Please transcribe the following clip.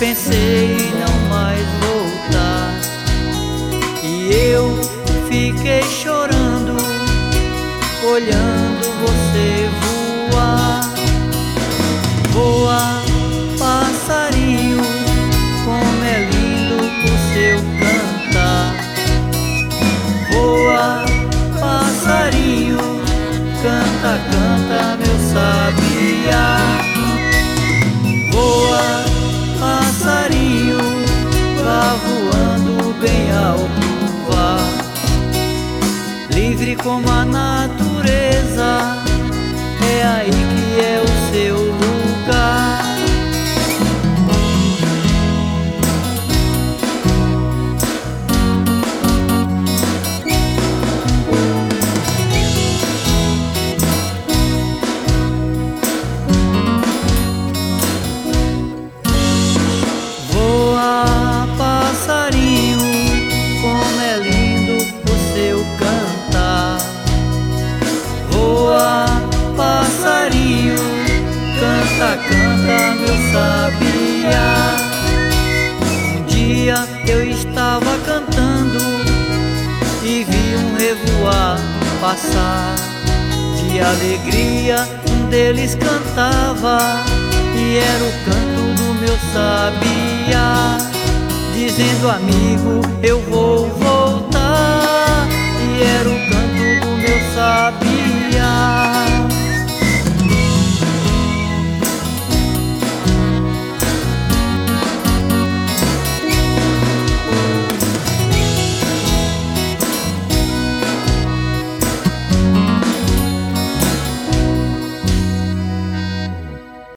pensei em não mais voltar, e eu fiquei chorando, olhando você voar. Voa, passarinho, como é lindo o seu cantar. Voa, passarinho, canta, canta, meu sabiá. Voa, passarinho, vá voando bem alto, vá, livre como a natureza, é aí que é o seu lugar. Voa, passarinho, como é lindo o seu cantar. Voa, passarinho, canta, canta, meu sabiá. Um dia eu estava cantando e vi um revoar passar. De alegria um deles cantava, e era o canto do meu sabiá, dizendo: amigo, eu vou